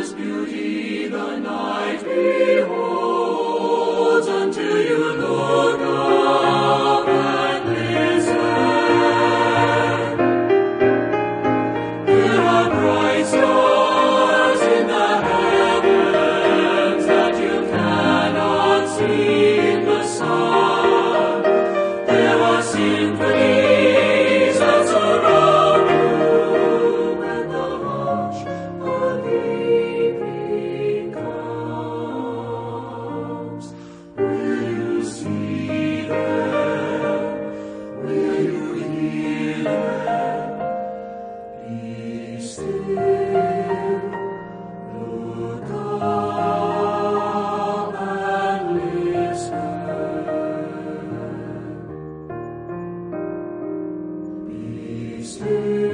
wondrous beauty the night beholds, until you look up and listen. There are bright stars in the heavens that you cannot see in the sun. There are symphonies that surround you when the hush of evening comes. Will you see them? Will you hear them? Be still, look up and listen. Be still.